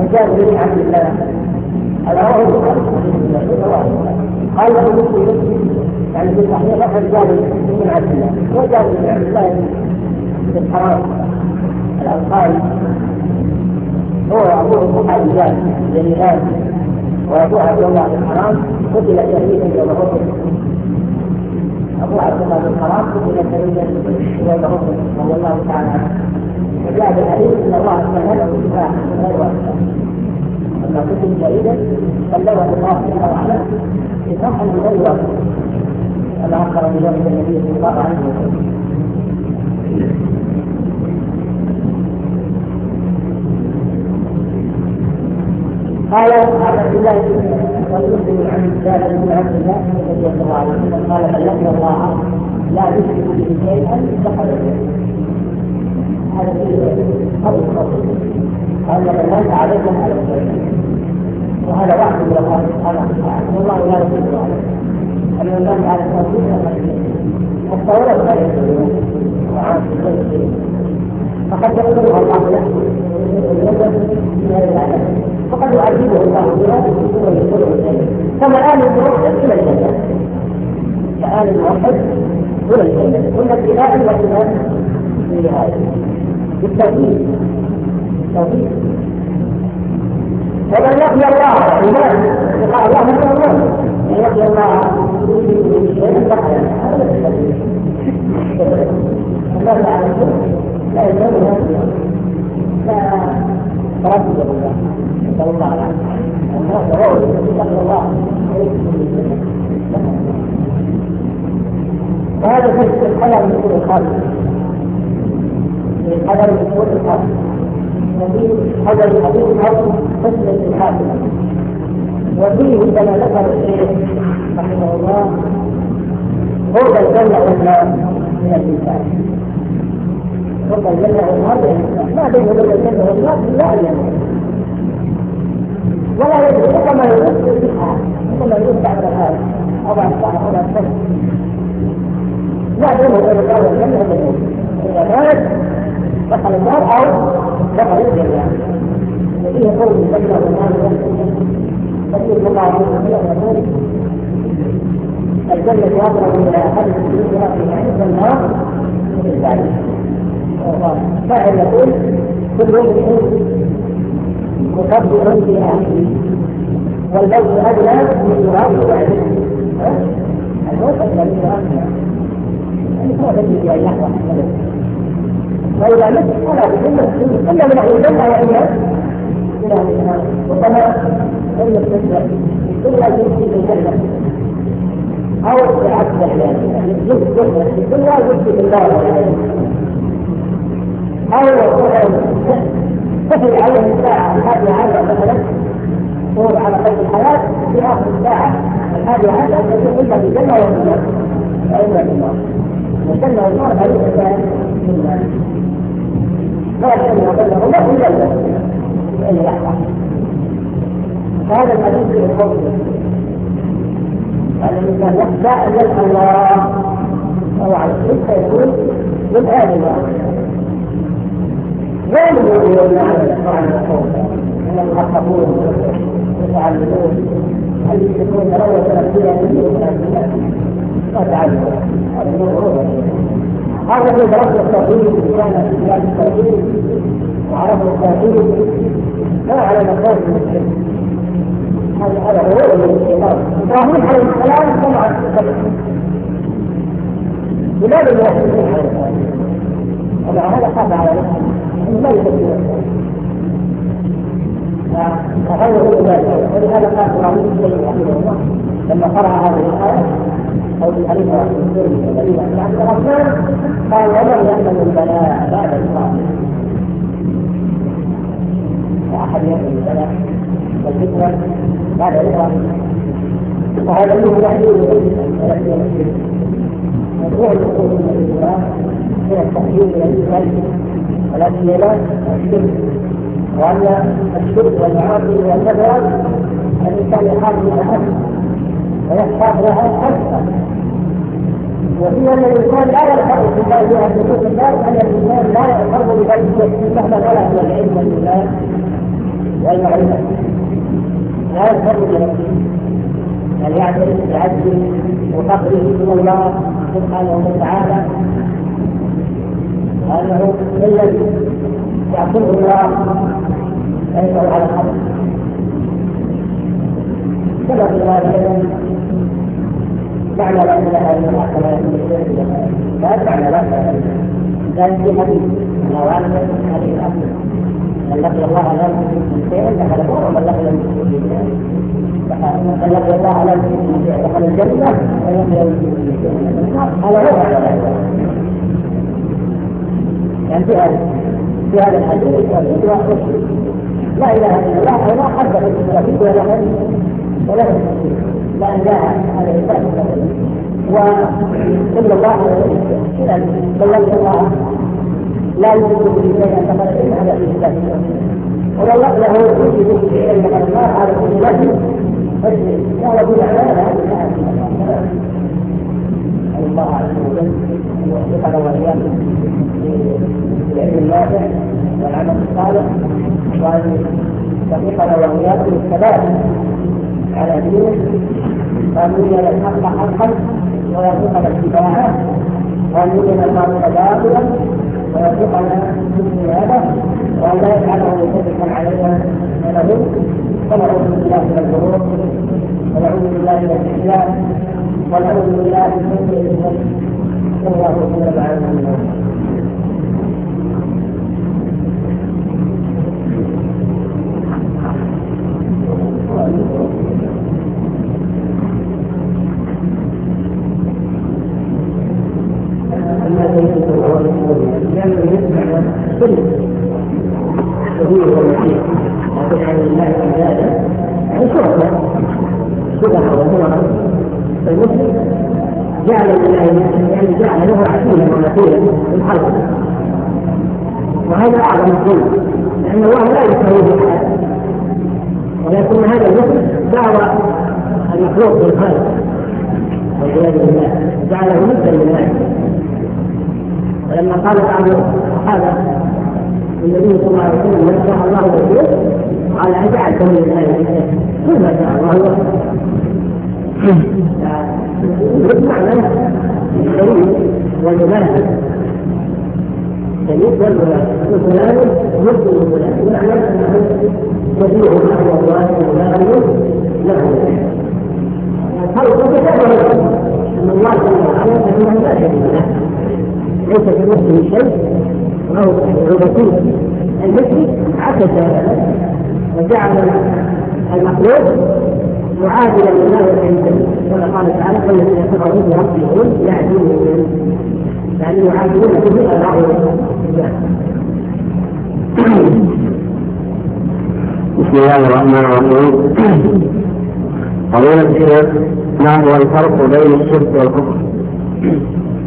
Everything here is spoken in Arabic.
وجاء من عبد الله هذا هو قال له مسلم يعني في الصحيح لقد جاء من عبد الله وجاء من عبد الله في الحرام الأنصاري هو أبوه صحابي جاء جليلان وأبوه عبد الله بن حرام قتل شهيدا يوم أحد. أبو عبد الله بن حرام قتل شهيدا يوم أحد رضي الله تعالى عنه. وجاء بالحديث ان الله سبحانه وتعالى من غير واسطه لما قتل شهيدا بلغه الله جل وعلا بفتح من غير واسطه كما اخبر بذلك النبي صلى الله عليه وسلم. قال عبد الله والمسلم عن جابر بن عبد الله رضي الله عنه قال بلغنا الله لا تشرك به شيئا دخل هذا قبل قال بلغت عليكم على الشيء وهذا واحد من الله سبحانه وتعالى والله لا يشرك عليه أن الله على التوحيد الصورة لا يشرك وعاد الشيء فقد يقولها الله له فقد يعذبه الله بها كما الآن الموحد إلى الجنة كآل الموحد إلى الجنة كل ابتلاء وابتلاء لهذا بالتوحيد ومن يقي الله إيمان لقاء الله من الله من يقي الله شيئا دخل الله تعالى لا يزال هذا لا تردد الله صلى الله عليه وسلم وهذا في الحياة من كل الخالق الحذر من كل الخالق حذر الحديث الحق حسن الحاكم وفيه كما ذكر الشيخ رحمه الله هو الجنة والنار من الإنسان هو الجنة والنار من الإنسان ما بين الجنة والنار لا الجنة ولا يجب كما يرد الصحة كما يرد بعد هذا أو بعد ساعة أو بعد سنة لا بين الجنة والنار إذا مات دخل النار أو دخل الجنة فيه قول الجنة والنار ففي المقابل يقول الجنة أقرب إلى أحد الجنة في النار من الثاني فاعل يقول كل يوم مكبر في أهله والبوت أدنى من تراب وعده الموت أدنى من تراب يعني هو الذي في أي لحظة وإذا مت فلا بجنة كل من أهل الجنة وإلا إلى أهل النار وكما لم يستسلم كل يجب في الجنة أو بعكس ذلك يجب في الدنيا ويجب في النار أو تفل عليه الساعة الحادية عشر مثلا طول على قيد الحياة في آخر الساعة الحادية عشر تكون إلا في الجنة والنار وإلا في النار والجنة والنار هذه الإنسان في النار لا الجنة والنار ولا في الجنة في أي لحظة هذا الحديث في الحوض أن الإنسان يخشى أن يلقى الله وهو على الشرك فيكون من أهل الله لا يقولون على القرآن الحوض أن المخطبون يتعلمون هل يكون روى ثلاثية وتعلمون هذا في دراسة التوحيد كان في بلاد التوحيد وعرفوا التوحيد لا على مقام المسلم هذا هو الانتقام إبراهيم عليه السلام سمع التوحيد لماذا يوحدون على التوحيد ومع هذا خاف على نفسه أنه لا يوحدون فغيروا ذلك ولهذا قال إبراهيم السيد رحمه الله لما قرأ هذه الآية أو في حديث النبي عبد الرحمن قال ومن يأمن البلاء بعد الصلاة وأحد يأمن البلاء والفتنة بعد الصلاة وهذا منه تحليل مشروع الحقوق من الإسلام من التحليل إلى الإسلام ولكن لا الشرك وأن الشرك والمعاصي والكبائر الإنسان يحافظ لها ويحتاج لها أكثر وفي أن الإنسان لا يلحق في الله بها حدود الله أن الإنسان لا يلحق بغير مهما طلب من العلم والإيمان والمعرفة لا يفرق بنفسه بل يعترف بعجزه وفقره من الله سبحانه وتعالى وأنه الذي يعصمه الله فإنه على الحق كما في ذلك معنى لا إله إلا الله كما يقول لا معنى لا ذلك في حديث الأوان هذه الأصل من لقي الله لم يكن شيئا دخل النار ومن لقي لم يكن شيئا من لقي الله لم يكن شيئا دخل الجنة ومن لقي لم يكن شيئا هذا هو معنى يعني في هذا الحديث لا إله إلا الله ولا حد في التوحيد ولا لا إله على الإنسان وصلى الله عليه وسلم بلغ الله لا يوجد به شيئا فقد علم هذا في الإسلام والله له يوجد به شيئا فقد الله على كل وجه فهو بمعنى الله عز وجل وفقنا وإياكم بالعلم النافع والعمل الصالح وأن يوفقنا وإياكم الثبات على دينه وأن يرينا الحق حقا ويرزقنا اتباعه وأن يرينا الباطل باطلا ويرزقنا اجتنابه وأن لا يجعله مشركا علينا ونذل ونعوذ بالله من الذنوب ونعوذ بالله من الإحياء ونعوذ بالله من سوء الحكم صلى الله وسلم على نبينا المسلم جعل له عسيلا ومثيلا من خلقه وهذا اعظم الظلم لان الله لا يساويه احد ولكن هذا المسلم دعوى المخلوق بالخالق والعياذ بالله جعله ندا لله ولما قال بعض الصحابه النبي صلى الله عليه وسلم من شاء الله وحده قال اجعلته لله كل ما شاء الله معنى الشريك والمناسب الشريك والفلان يبدو الفلان معنى انه بديع نحو الله ومناسب له الخلق يتعلم ان الله سبحانه وتعالى فانه لا شريك له ليس في نفسه شيء وهو عبودي المشرك عكس وجعل المخلوق معادلا لله والانسان كما قال تعالى فالذين كفروا بربهم يعدلون يعني يعادلون به الرعيه بسم الله الرحمن الرحيم. قولنا الشيخ ما هو الفرق بين الشرك والكفر؟